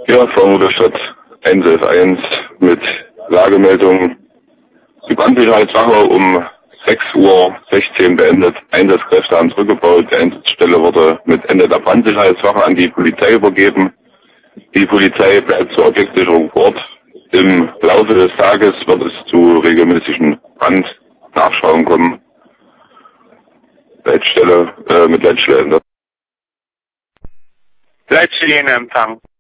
Ja, Frankfurter Stadt 111 mit Lagemeldung. Die Brandsicherheitswache um 6:16 Uhr beendet. Einsatzkräfte haben zurückgebaut. Die Einsatzstelle wurde mit Ende der Brandsicherheitswache an die Polizei übergeben. Die Polizei bleibt zur Objektsicherung vor Ort. Im Laufe des Tages wird es zu regelmäßigen Brandnachschauungen kommen. Leitstelle mit Leitstelle. Leitstelle in Empfang.